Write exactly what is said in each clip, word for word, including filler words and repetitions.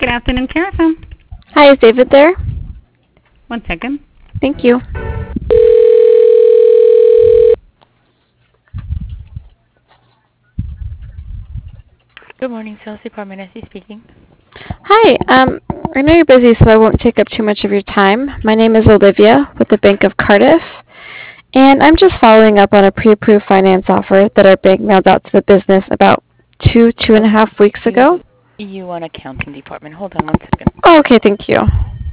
afternoon, Caravan. Hi, is David there? One second. Thank you. Good morning, sales department. Essie speaking. Hi, um, I know you're busy, so I won't take up too much of your time. My name is Olivia with the Bank of Cardiff, and I'm just following up on a pre-approved finance offer that our bank mailed out to the business about two, two and a half weeks ago. You want accounting department. Hold on one second. Oh, okay, thank you.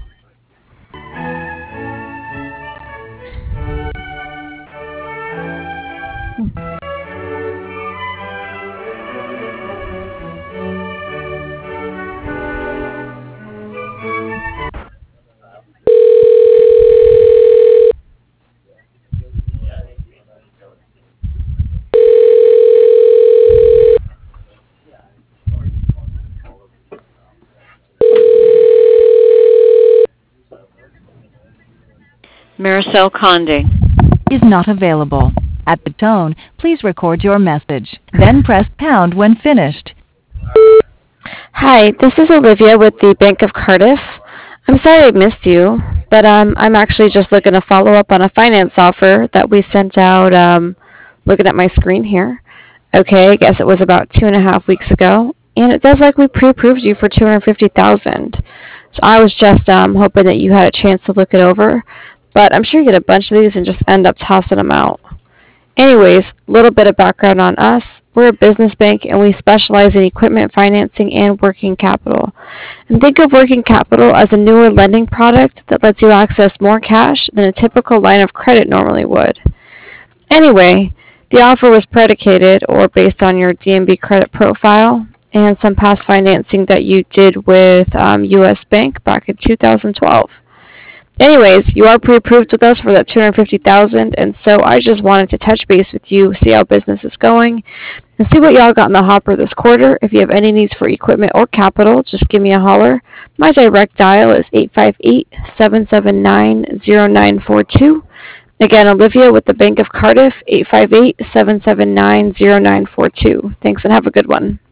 Maricel Conde is not available. At the tone, please record your message. Then press pound when finished. Hi, this is Olivia with the Bank of Cardiff. I'm sorry I missed you, but um, I'm actually just looking to follow up on a finance offer that we sent out, um, looking at my screen here. Okay, I guess it was about two and a half weeks ago, and it does like we pre-approved you for two hundred fifty thousand dollars. So I was just um, hoping that you had a chance to look it over, but I'm sure you get a bunch of these and just end up tossing them out. Anyways, a little bit of background on us. We're a business bank and we specialize in equipment financing and working capital. And think of working capital as a newer lending product that lets you access more cash than a typical line of credit normally would. Anyway, the offer was predicated or based on your D N B credit profile and some past financing that you did with um, U S Bank back in two thousand twelve. Anyways, you are pre-approved with us for that two hundred fifty thousand dollars, and so I just wanted to touch base with you, see how business is going, and see what y'all got in the hopper this quarter. If you have any needs for equipment or capital, just give me a holler. My direct dial is eight five eight, seven seven nine, zero nine four two. Again, Olivia with the Bank of Cardiff, eight five eight, seven seven nine, zero nine four two. Thanks and have a good one.